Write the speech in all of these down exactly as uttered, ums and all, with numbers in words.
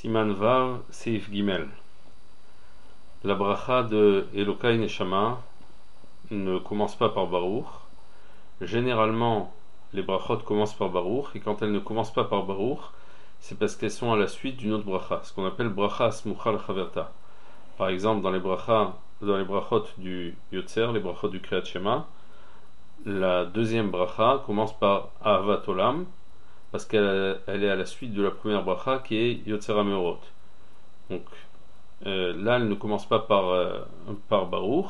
Siman Vav Seif Gimel. La bracha de Elokai Neshama ne commence pas par Baruch. Généralement, les brachot commencent par Baruch, et quand elles ne commencent pas par Baruch, c'est parce qu'elles sont à la suite d'une autre bracha, ce qu'on appelle bracha smucha l'chaverta. Par exemple, dans les brachas, dans les brachot du Yotzer, les brachot du Kriyat Shema, la deuxième bracha commence par Ahavat Olam, parce qu'elle elle est à la suite de la première bracha qui est Yotzer HaMeorot. Donc euh, là, elle ne commence pas par, euh, par Baruch.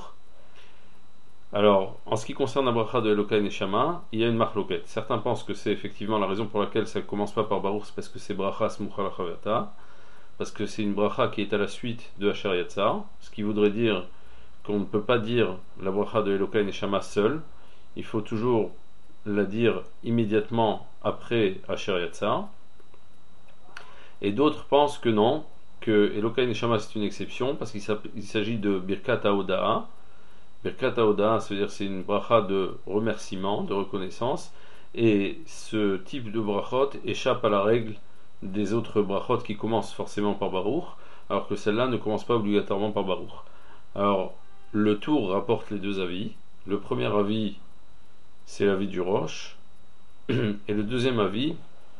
Alors, en ce qui concerne la bracha de Elokai Neshama, il y a une marloquette. Certains pensent que c'est effectivement la raison pour laquelle ça ne commence pas par Baruch, c'est parce que c'est bracha smucha l'chaverta, parce que c'est une bracha qui est à la suite de Asher Yatzar, ce qui voudrait dire qu'on ne peut pas dire la bracha de Elokai Neshama seule. Il faut toujours la dire immédiatement après Asher Yatzar. Et d'autres pensent que non, que Elokai Neshama c'est une exception, parce qu'il s'agit de Birkat HaOda'a. Birkat HaOda'a, c'est-à-dire c'est une bracha de remerciement, de reconnaissance, et ce type de brachot échappe à la règle des autres brachot qui commencent forcément par Baruch, alors que celle-là ne commence pas obligatoirement par Baruch. Alors, le Tour rapporte les deux avis. Le premier avis, c'est l'avis du Rosh, et le deuxième avis,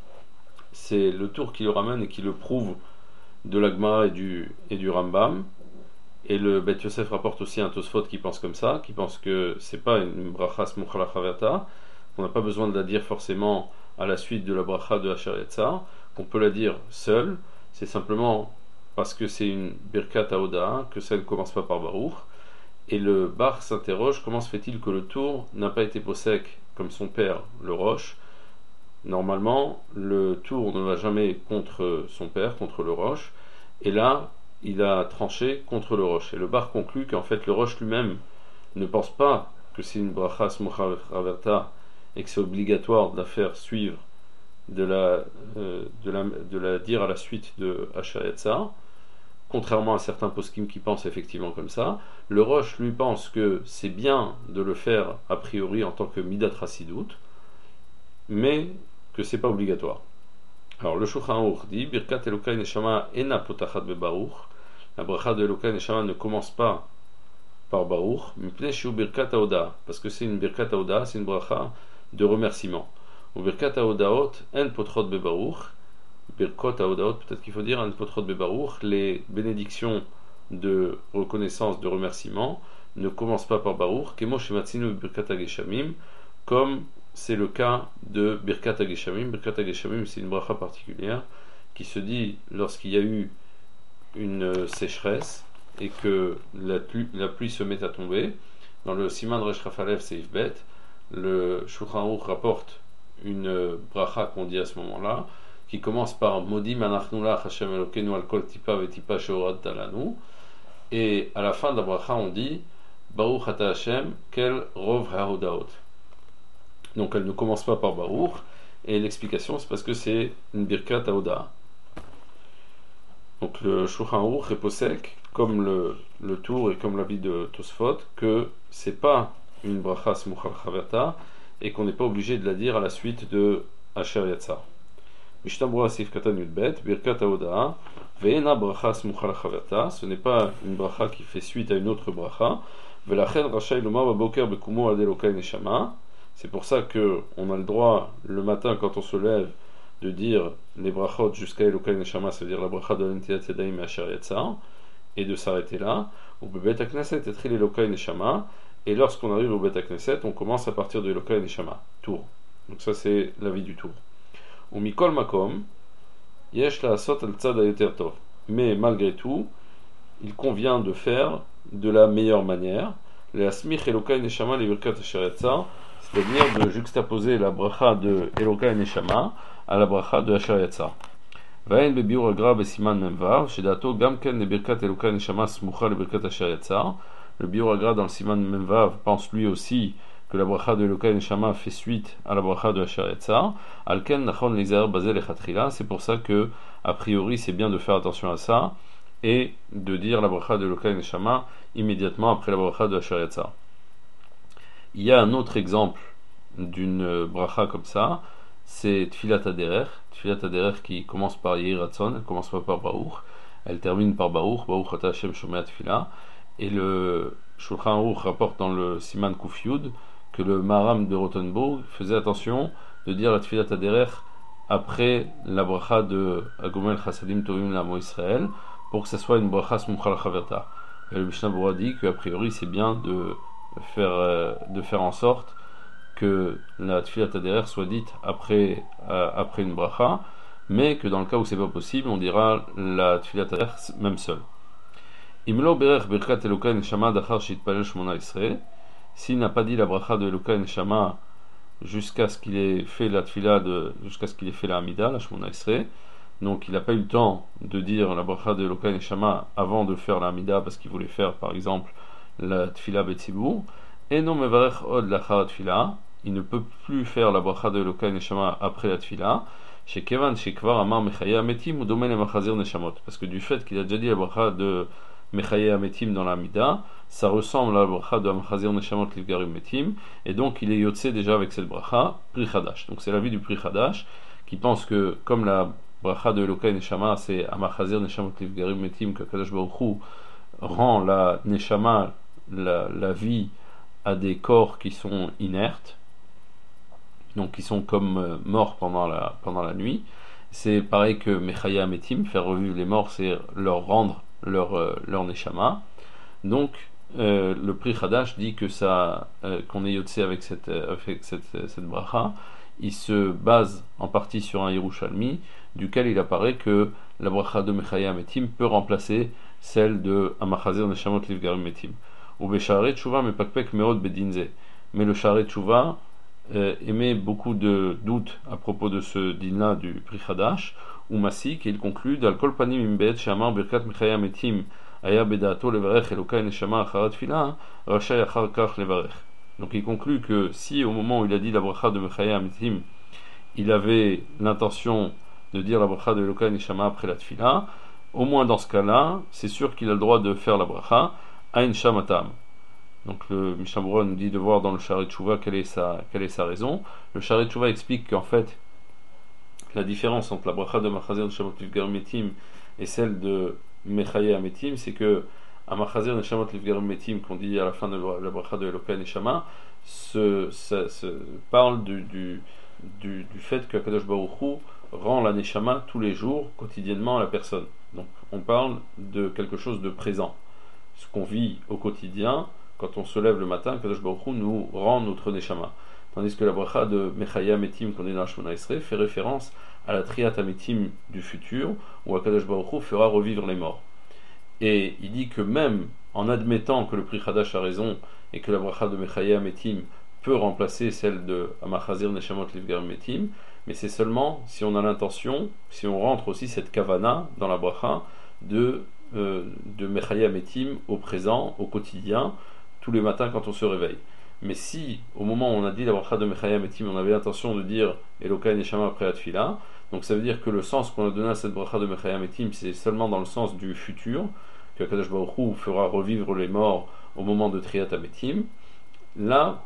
c'est le Tour qui le ramène et qui le prouve de la Gemara et du, et du Rambam. Et le Bet Yosef rapporte aussi un Tosfot qui pense comme ça, qui pense que c'est pas une bracha smucha l'chaverta, qu'on n'a pas besoin de la dire forcément à la suite de la bracha de Asher Yatzar, qu'on peut la dire seule, c'est simplement parce que c'est une birkat haoda, que ça ne commence pas par Baruch. Et le Bar s'interroge, comment se fait-il que le Tour n'a pas été possèque comme son père, le Roche? Normalement, le Tour ne va jamais contre son père, contre le Roche, et là, il a tranché contre le Roche. Et le Bar conclut qu'en fait le Roche lui-même ne pense pas que c'est une bracha smucha l'chaverta et que c'est obligatoire de la faire suivre, de la, euh, de la, de la dire à la suite de Asher Yatzar, contrairement à certains poskim qui pensent effectivement comme ça. Le Roche lui pense que c'est bien de le faire a priori en tant que midat chasidut, mais que c'est pas obligatoire. Alors le Shulchan Aruch dit Birkat Elokai Neshama ena potachat bebaruch. La bracha de Elokai Neshama ne commence pas par Baruch, mipnei shu birkat haoda, parce que c'est une birkat haoda, c'est une bracha de remerciement. Ou birkat haodaot en potrot bebaruch, birkot haodaot, peut-être qu'il faut dire en potrot bebaruch, les bénédictions de reconnaissance, de remerciement, ne commencent pas par Baruch, kemo shematzinu birkat hageshamim, comme c'est le cas de birkat hageshamim. Birkat hageshamim, c'est une bracha particulière qui se dit lorsqu'il y a eu une sécheresse et que la pluie, la pluie se met à tomber. Dans le Siman Resh Rafalev Seif Bet, le Shulchan Aruch rapporte une bracha qu'on dit à ce moment-là, qui commence par Modim anachnu lach Hashem Elokeinu al kol tipa vetipa shehoradta lanu, et à la fin de la bracha on dit Baruch ata Hashem kel rov haodaot. Donc elle ne commence pas par Baruch, et l'explication c'est parce que c'est une birkat haoda. Donc le Shulchan Aruch est posek, comme le, le Tour et comme l'avis de Tosfot, que c'est pas une bracha smucha l'chaverta et qu'on n'est pas obligé de la dire à la suite de Asher Yatzar. Mishnah Berurah Seif Katan Yudbet, birkat haoda, ve'ena bracha smucha l'chaverta, ce n'est pas une bracha qui fait suite à une autre bracha, ve'lachen rachai lomar baboker bekumo ad Elokai Neshama. C'est pour ça que on a le droit le matin quand on se lève de dire les brachot jusqu'à Elokai Neshama, c'est-à-dire la bracha de l'Netilat Yadayim et Asher Yatzar, et de s'arrêter là. Ou Bet HaKnesset etril Elokai Neshama, et lorsqu'on arrive au Bet HaKnesset, on commence à partir de Elokai Neshama, Tour. Donc ça c'est l'avis du Tour. Ou Mikol Makom, Yesh la'asot al tzad hayoter tov. Mais malgré tout, il convient de faire de la meilleure manière, le'asmich Elokai Neshama le'birkat Asher Yatzar, c'est-à-dire de juxtaposer la bracha de Elokai Neshama à la bracha de Asher Yatzar. Vayen bebiur agra besiman memvav, shedato gamken le birkat Elokai Neshama smucha le birkat Asher Yatzar. Le biur agra dans le siman memvav pense lui aussi que la bracha de Elokai Neshama fait suite à la bracha de Asher Yatzar. Alken nachon lizer bazel echatrila. C'est pour ça que a priori c'est bien de faire attention à ça et de dire la bracha de Elokai Neshama immédiatement après la bracha de Asher Yatzar. Il y a un autre exemple d'une bracha comme ça, c'est Tfilat Aderer, Tfilat Aderer qui commence par Yehi Ratzon, elle commence pas par Baruch, elle termine par Baruch, Baruch Ata Hashem Shomea Tfila, et le Shulchan Aruch rapporte dans le Siman Kuf Yud que le Maharam de Rothenburg faisait attention de dire la Tfilat Aderer après la bracha de Agomel Chassadim Tovim Lamo Israël, pour que ça soit une bracha Smucha Lachaverta. Et le Mishnah Berurah dit qu'a priori c'est bien de faire, euh, de faire en sorte que la Tfilat Aderer soit dite après, euh, après une bracha, mais que dans le cas où c'est pas possible, on dira la Tfilat Aderer même seule. Imlo Berech Birkat Elokai Neshama Dachar Shitpalel Shmona Esrei, s'il n'a pas dit la bracha de Elokai Neshama jusqu'à ce qu'il ait fait la Tfila de, jusqu'à ce qu'il ait fait la Hamida, la Shmona Esrei, donc il n'a pas eu le temps de dire la bracha de Elokai Neshama avant de faire la Hamida parce qu'il voulait faire par exemple la Tfila Betzibur, et non Mevarech Od Lachar Tfila, il ne peut plus faire la bracha de Elokai Neshama après la Tfila, chez Kevan, chez Kvar Amar Mechaya Ametim ou Domen Machazir Neshamot, parce que du fait qu'il a déjà dit la bracha de Mechaya Ametim dans la Mida, ça ressemble à la bracha de Machazir Neshamot Livgarim Metim, et donc il est yotse déjà avec cette bracha, Pri Chadash. Donc c'est l'avis du Pri Chadash, qui pense que comme la bracha de Elokai Neshama, c'est Amachazir Neshamot Livgarim Metim, que Kadosh Baruch Hu rend la Neshama, la, la vie, à des corps qui sont inertes, donc qui sont comme euh, morts pendant la, pendant la nuit. C'est pareil que Mechaya Ametim, faire revivre les morts, c'est leur rendre leur, euh, leur Neshama. Donc euh, le Pri Chadash dit que ça, euh, qu'on est yotse avec cette, avec cette, cette bracha, il se base en partie sur un Yerushalmi, duquel il apparaît que la bracha de Mechaya Ametim peut remplacer celle de Amachazir Neshamot Livgarim Metim. Ou Besharet Tshuva Mepakpek Meod Bedinze. Mais le Sharet Tshuva euh, émet beaucoup de doutes à propos de ce din-là du Pri Chadash, ou Masik, et il conclut Dal Kol Panim Imbet Shamar Birkat Mechaya Metim Aya Bedato Levarech Elokai Neshama Acharat Tfila Rachai Achar Kach Levarech. Donc il conclut que si au moment où il a dit la bracha de Mechaya Ametim, il avait l'intention de dire la bracha de Elokai Neshama après la Tfila, au moins dans ce cas-là, c'est sûr qu'il a le droit de faire la bracha Ain Shamatam. Donc le Mishnah Berurah nous dit de voir dans le Sharet Tshuva quelle est sa, quelle est sa raison. Le Sharet Tshuva explique qu'en fait, la différence entre la bracha de Machazir Neshamot Livgarim Metim et celle de Mechaya Ametim, c'est que à Machazir Neshamot Livgarim Metim, qu'on dit à la fin de la bracha de Elokai Neshama, se, se, se parle du, du, du, du fait que Kadosh Baruch Hu rend la Neshama tous les jours, quotidiennement à la personne. Donc on parle de quelque chose de présent. Ce qu'on vit au quotidien, quand on se lève le matin, Kadosh Baruch Hu nous rend notre Neshama. Tandis que la bracha de Mechaya Metim qu'on est dans la Shmona Esrei fait référence à la Triat Ametim du futur, où Kadosh Baruch Hu fera revivre les morts. Et il dit que même en admettant que le Pri Chadash a raison et que la bracha de Mechaya Metim peut remplacer celle de Amachazir Neshamot Livgarim Metim, mais c'est seulement si on a l'intention, si on rentre aussi cette kavana dans la bracha de, euh, de Mechaya Metim au présent, au quotidien, tous les matins quand on se réveille. Mais si, au moment où on a dit la bracha de Mechaya Metim, on avait l'intention de dire Elokai Neshama après la Tfila, donc ça veut dire que le sens qu'on a donné à cette bracha de Mechaya Metim, c'est seulement dans le sens du futur, que Kadosh Baruch Hu fera revivre les morts au moment de Triat Ametim. Là,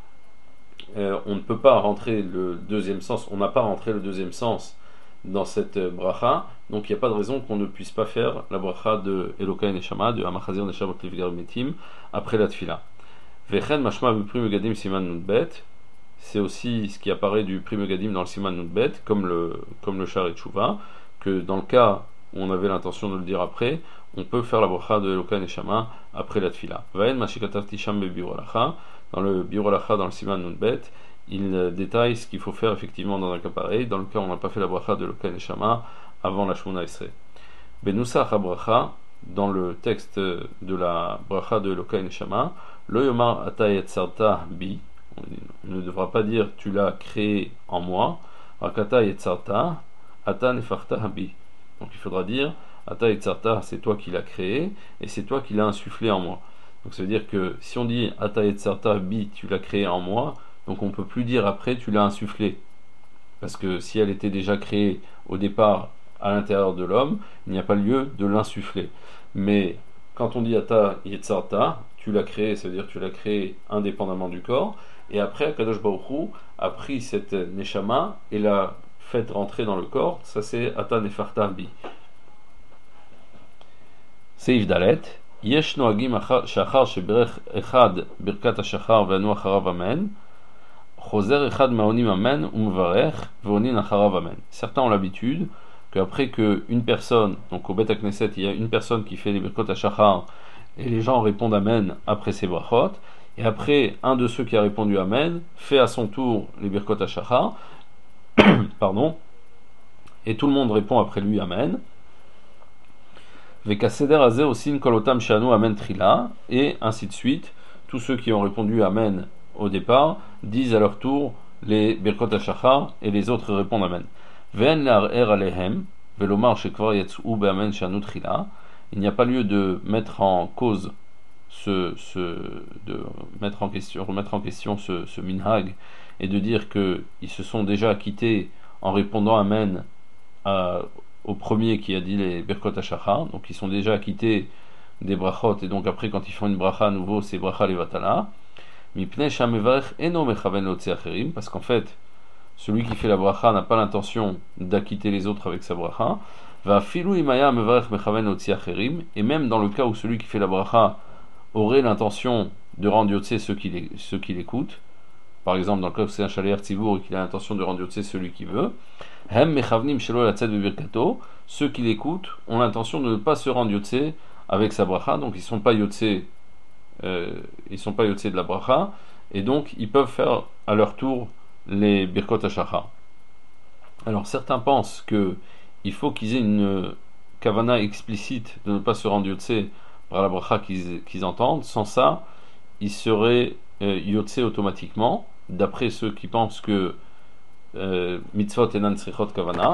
euh, on ne peut pas rentrer le deuxième sens, on n'a pas rentré le deuxième sens dans cette bracha, donc il n'y a pas de raison qu'on ne puisse pas faire la bracha de Elokai Neshama, de Amachazir Neshamot Livgarim Metim, après la Tfila. Vechen mashma b'Pri Megadim Siman Nunbet, c'est aussi ce qui apparaît du Pri Megadim dans le Siman Nunbet, comme le, comme le Sharet Tshuva, que dans le cas où on avait l'intention de le dire après, on peut faire la bracha de Elokai Neshama après la Tfila. Vahen mashikatav tisham bebiur halacha, dans le biur halacha dans le Siman Nunbet, il détaille ce qu'il faut faire effectivement dans un cas pareil, dans le cas où on n'a pas fait la bracha de Elokai Neshama avant la Shmona Esrei. Benusach habracha, dans le texte de la bracha de Elokai Neshama, Lo yomar ata yetzarta bi, on ne devra pas dire tu l'as créé en moi, Rakata yetzarta, ata nefarta bi. Donc il faudra dire ata yetzarta, c'est toi qui l'as créé et c'est toi qui l'as insufflé en moi. Donc ça veut dire que si on dit ata yetzarta bi, tu l'as créé en moi, donc on ne peut plus dire après tu l'as insufflé. Parce que si elle était déjà créée au départ à l'intérieur de l'homme, il n'y a pas lieu de l'insuffler. Mais quand on dit ata yetzarta, tu l'as créé, ça veut dire que tu l'as créé indépendamment du corps, et après Kadosh Baruch Hu a pris cette neshama et l'a faites rentrer dans le corps, ça c'est Ata Nefartav Bi. Seif Dalet, Yesh Noagim Shachar Sheberech Echad Birkat HaShachar Ve'anu Acharav Amen, Choser Echad Maonim Amen Umvarech Ve'onin Acharav Amen. Certains ont l'habitude qu'après qu'une personne, donc au Bet HaKnesset, il y a une personne qui fait les Birkot HaShachar et les gens répondent Amen après ses brachot, et après un de ceux qui a répondu Amen fait à son tour les Birkot HaShachar, pardon, et tout le monde répond après lui Amen. Vekaseder Azeh aussi Kolotam Shanu Amen Trila, et ainsi de suite. Tous ceux qui ont répondu Amen au départ disent à leur tour les Birkot HaShachar et les autres répondent Amen. Ve'en la'arer alehem ve'lomar shekvar yatz'u be'amen shanu trila. Il n'y a pas lieu de mettre en cause ce, ce de mettre en question, remettre en question ce, ce minhag et de dire que ils se sont déjà acquittés en répondant Amen à, au premier qui a dit les Birkot HaShachar, donc ils sont déjà acquittés des brachot, et donc après quand ils font une bracha à nouveau c'est bracha levatala. Mipnei shamevarech eno mechaven lotzi acherim, parce qu'en fait celui qui fait la bracha n'a pas l'intention d'acquitter les autres avec sa bracha. Va filu imaya mevarech mechaven lotzi acherim, et même dans le cas où celui qui fait la bracha aurait l'intention de rendre yotze ceux qui ceux qui l'écoutent, par exemple dans le cas où c'est un shaliach tzibur et qu'il a l'intention de rendre yotze celui qui veut, hem mechavnim shelo yatzet bebirkato, ceux qui l'écoutent ont l'intention de ne pas se rendre yotze avec sa bracha, donc ils sont pas yotze euh, ils sont pas yotze de la bracha, et donc ils peuvent faire à leur tour les Birkot HaShachar. Alors certains pensent que il faut qu'ils aient une kavana explicite de ne pas se rendre yotze par la bracha qu'ils, qu'ils entendent. Sans ça, ils seraient euh, yotze automatiquement, d'après ceux qui pensent que euh, mitzvot enan tzrichot kavana.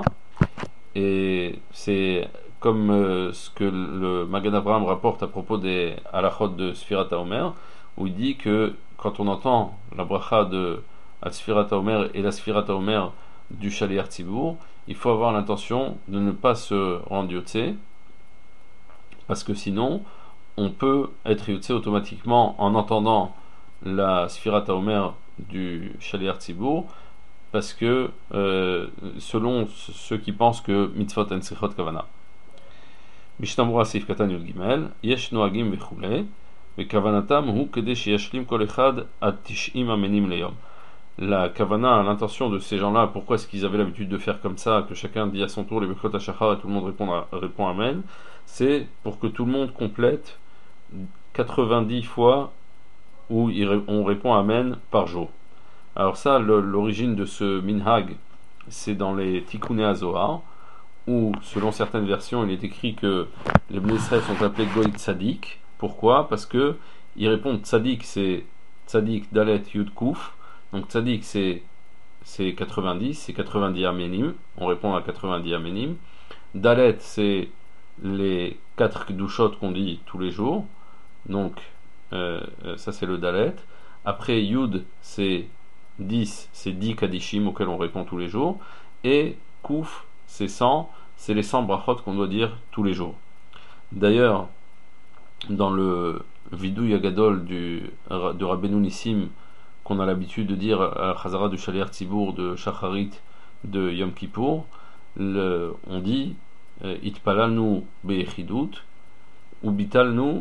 Et c'est comme euh, ce que le Magen Avraham rapporte à propos des halachot de Sfirat HaOmer, où il dit que quand on entend la bracha de la Sfirat HaOmer et la Sfirat HaOmer du Shaliach Tzibur, il faut avoir l'intention de ne pas se rendre yotze, parce que sinon on peut être yotze automatiquement en entendant la Sfirat HaOmer du Shaliach Tzibur, parce que euh, selon ceux qui pensent que mitzvot en tzrichot kavana. Mishnah Seif Katan Yud Gimel, yesh noagim vechule, vekavanatam hu kede sheyashlim kol echad ad tish'im amenim leyom. La kavana, l'intention de ces gens-là, pourquoi est-ce qu'ils avaient l'habitude de faire comme ça, que chacun dit à son tour les Birkot HaShachar et tout le monde répond, à, répond Amen, c'est pour que tout le monde complète quatre-vingt-dix fois où on répond Amen par jour. Alors ça, le, l'origine de ce minhag, c'est dans les Tikkuné HaZohar, où selon certaines versions, il est écrit que les Bnei Israël sont appelés Goy Tzadik. Pourquoi ? Parce que ils répondent Tzadik, c'est Tzadik Dalet Yud Kuf. Donc Tzadik c'est, c'est quatre-vingt-dix, c'est quatre-vingt-dix Amenim, on répond à quatre-vingt-dix Amenim. Dalet c'est les quatre Kedushot qu'on dit tous les jours, donc euh, ça c'est le Dalet. Après Yud c'est dix, c'est dix Kadishim auxquels on répond tous les jours. Et Kuf c'est cent, c'est les cent brachot qu'on doit dire tous les jours. D'ailleurs, dans le Vidou Yagadol du, de Rabbeinu Nissim, qu'on a l'habitude de dire à Chazara du Shaliach Tzibur de Shacharit de Yom Kippour, le, on dit Itpalalnu be'echidut ubitalnu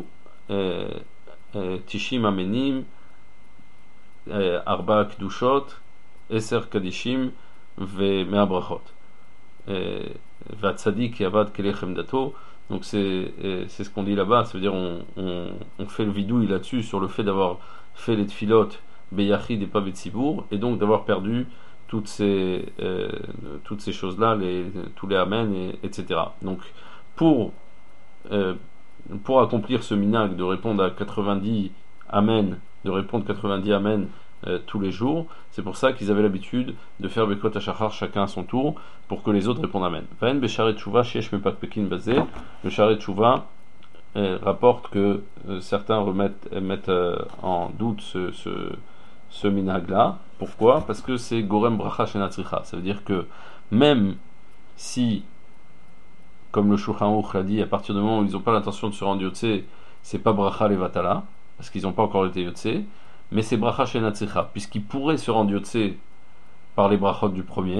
tishim amenim arba kdushot eser kadishim ve'mea brachot v'atzadik yavad kelechem dato. Donc c'est, c'est ce qu'on dit là-bas, ça veut dire on, on, on fait le vidouille là-dessus sur le fait d'avoir fait les tfilotes Beyachid et pas Betsibour, et donc d'avoir perdu toutes ces, euh, toutes ces choses-là, les, tous les Amen, et, etc. Donc, pour, euh, pour accomplir ce minag de répondre à quatre-vingt-dix Amen, de répondre quatre-vingt-dix Amen euh, tous les jours, c'est pour ça qu'ils avaient l'habitude de faire Birkot HaShachar chacun à son tour, pour que les autres répondent Amen. Vaen Besharet Tshuva, Shesh Mepakpekin Bazé, le Sharet Tshuva euh, rapporte que euh, certains remettent, mettent euh, en doute ce, ce ce minhag là. Pourquoi ? Parce que c'est Gorem Bracha Shenatzricha. Ça veut dire que même si, comme le Shulchan Aruch l'a dit, à partir du moment où ils n'ont pas l'intention de se rendre yotze, c'est pas Bracha Levatala, parce qu'ils n'ont pas encore été yotze, mais c'est Bracha Shenatzricha, puisqu'ils pourraient se rendre yotze par les brachot du premier,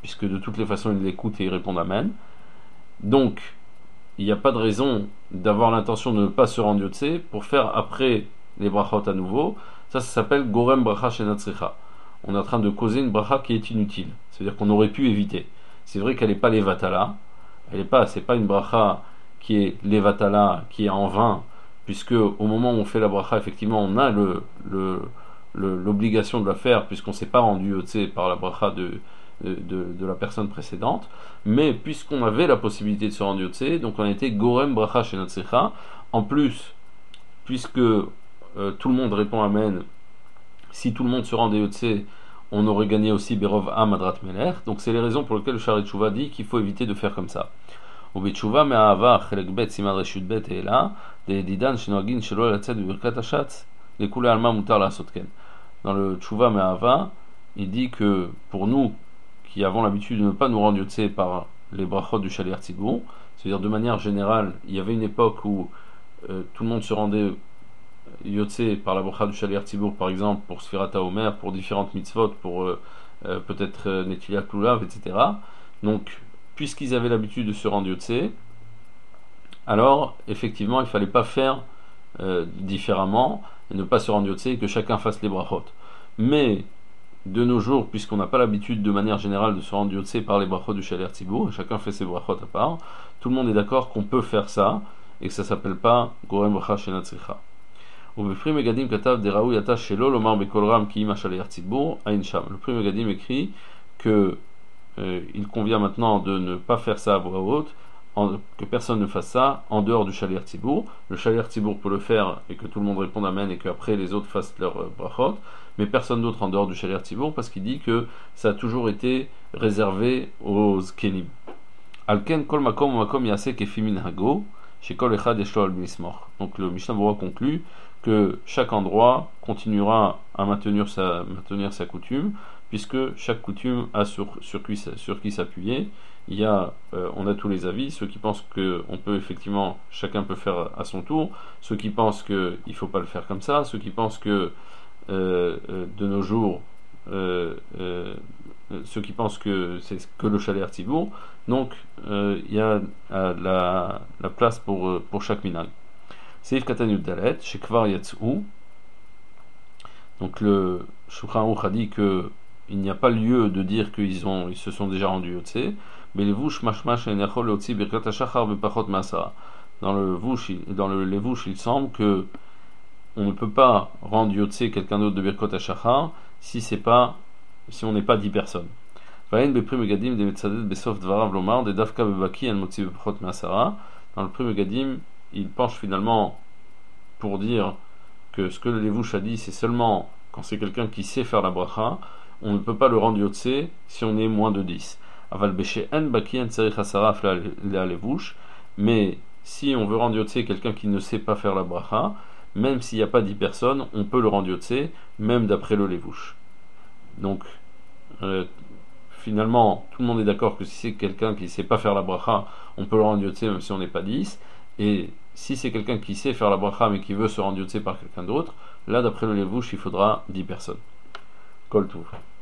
puisque de toutes les façons ils l'écoutent et ils répondent Amen. Donc, il n'y a pas de raison d'avoir l'intention de ne pas se rendre Yotse pour faire après les brachot à nouveau. Ça, ça s'appelle Gorem Bracha Shenatzricha. On est en train de causer une bracha qui est inutile. C'est-à-dire qu'on aurait pu éviter. C'est vrai qu'elle n'est pas levatala. Elle n'est pas, c'est pas une bracha qui est levatala, qui est en vain, puisque au moment où on fait la bracha, effectivement, on a le, le, le, l'obligation de la faire, puisqu'on ne s'est pas rendu Yotse par la bracha de, de, de, de la personne précédente. Mais puisqu'on avait la possibilité de se rendre Yotse, donc on était Gorem Bracha Shenatzricha. En plus, puisque euh, tout le monde répond Amen, si tout le monde se rendait Yotse, on aurait gagné aussi Berov Am Adrat Meler. Donc c'est les raisons pour lesquelles le Shari Tshuva dit qu'il faut éviter de faire comme ça. Au Betshuva me'ahava chelek bet simad reshut bet et là de didan shenoagin shelo latzet birkat hashatz les kule alma mutar la sotken. Dans le Tshuva me'ahava, il dit que pour nous qui avons l'habitude de ne pas nous rendre Yotse par les brachot du Shaliach Tzibur, c'est-à-dire de manière générale, il y avait une époque où euh, tout le monde se rendait Yotse par la bracha du Shaliach Tzibur, par exemple pour Sfirat HaOmer, pour différentes mitzvot, pour euh, euh, peut-être euh, Netilat Lulav, et cetera. Donc, puisqu'ils avaient l'habitude de se rendre Yotse, alors effectivement il ne fallait pas faire euh, différemment et ne pas se rendre Yotse et que chacun fasse les brachot. Mais de nos jours, puisqu'on n'a pas l'habitude de manière générale de se rendre Yotse par les brachot du Shaliach Tzibur, chacun fait ses brachot à part, tout le monde est d'accord qu'on peut faire ça et que ça ne s'appelle pas Gorem Bracha Shenatzricha. Le Pri Megadim écrit que euh, il convient maintenant de ne pas faire ça à voix haute, en, que personne ne fasse ça en dehors du Shaliach Tzibur. Le Shaliach Tzibur peut le faire et que tout le monde réponde Amen et qu'après les autres fassent leur euh, brachot, mais personne d'autre en dehors du Shaliach Tzibur, parce qu'il dit que ça a toujours été réservé aux Zkenim. Alken kol makom makom yaseh kefi minhago shekol echad yeshlo al mismor. Donc le Mishnah Berurah conclut que chaque endroit continuera à maintenir sa, maintenir sa coutume, puisque chaque coutume a sur, sur, qui, sur qui s'appuyer. Il y a, euh, on a tous les avis, ceux qui pensent que on peut effectivement, chacun peut faire à son tour, ceux qui pensent qu'il ne faut pas le faire comme ça, ceux qui pensent que euh, euh, de nos jours, euh, euh, ceux qui pensent que c'est que le Shaliach Tzibur. Donc euh, il y a euh, la, la place pour, pour chaque minag. Seif Katan Yuddalet, chez Kvar Yatzou. Donc le Shulchan Aruch a dit que il n'y a pas lieu de dire qu'ils ont, ils se sont déjà rendus Yotse, mais les vouches mashmash et nechol otzi birkat hashachar bepachot masara. Dans le vouche, dans le les vouches, il semble que on ne peut pas rendre Yotse quelqu'un d'autre de birkat hashachar si c'est pas, si on n'est pas dix personnes. Vayen bepri megadim de metzadet besof dvarav lomar de davka bebaki en motzi bepachot masara. Dans le pri megadim, il penche finalement pour dire que ce que le Levouche a dit, c'est seulement quand c'est quelqu'un qui sait faire la bracha, on ne peut pas le rendre Yotse si on est moins de dix. Aval beshe en baki en tzarich hasaraf la Levouche, mais si on veut rendre Yotse quelqu'un qui ne sait pas faire la bracha, même s'il n'y a pas dix personnes, on peut le rendre Yotse, même d'après le Levouche. Donc, euh, finalement, tout le monde est d'accord que si c'est quelqu'un qui ne sait pas faire la bracha, on peut le rendre Yotse même si on n'est pas dix. Et si c'est quelqu'un qui sait faire la bracha mais qui veut se rendre Yotse par quelqu'un d'autre, là d'après le Levouche il faudra dix personnes. Kol Touv.